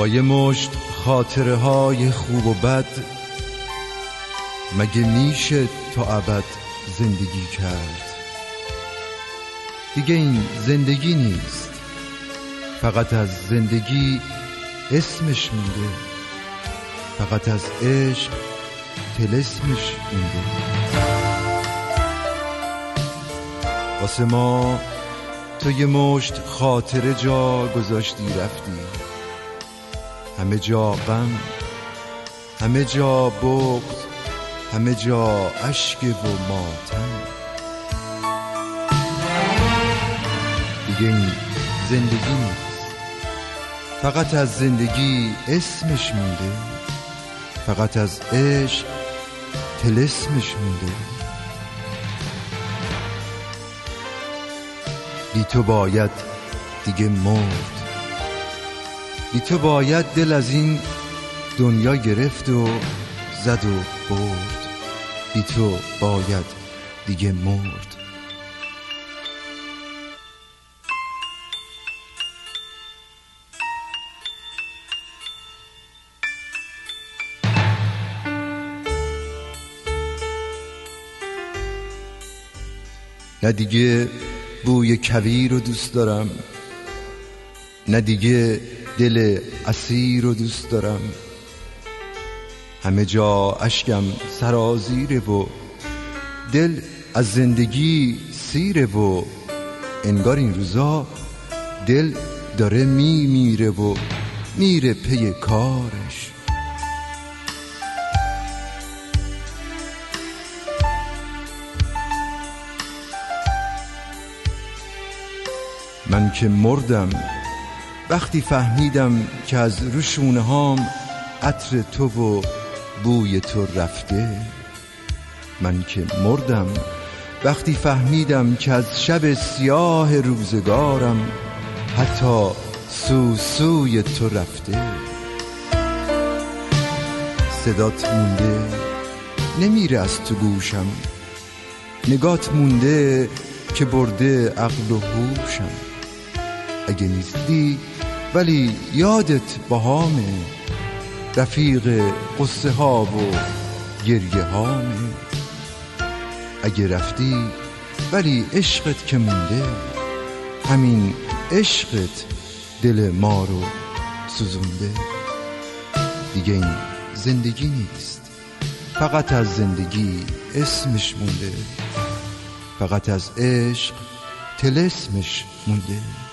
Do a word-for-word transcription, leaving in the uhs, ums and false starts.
با یه مشت خاطره های خوب و بد مگه میشه تا ابد زندگی کرد؟ دیگه این زندگی نیست، فقط از زندگی اسمش مونده، فقط از عشق طلسمش مونده. واسه ما تو یه مشت خاطره جا گذاشتی رفتی، همه جا غم، همه جا بغض، همه جا اشک و ماتم. دیگه این زندگی نیست، فقط از زندگی اسمش مونده، فقط از عشق طلسمش مونده. بی تو باید دیگه مرد، بی تو باید دل از این دنیا گرفت و زد و برد، بی تو باید دیگه مرد. نه دیگه بوی کویر رو دوست دارم، نه دیگه دل اسیر رو دوست دارم، همه جا اشکم سرازیره و دل از زندگی سیره و انگار این روزا دل داره می میره و میره پی کارش. من که مردم وقتی فهمیدم که از روشونه هام عطر تو و بوی تو رفته. من که مردم وقتی فهمیدم که از شب سیاه روزگارم حتی سوسوی تو رفته. صدات مونده نمیره از تو گوشم، نگات مونده که برده عقل و هوشم. اگه نیستی ولی یادت باهامه، رفیق قصه ها و گریه هامه. اگه رفتی ولی عشقت که مونده، همین عشقت دل ما رو سوزونده. دیگه این زندگی نیست، فقط از زندگی اسمش مونده، فقط از عشق طلسمش مونده.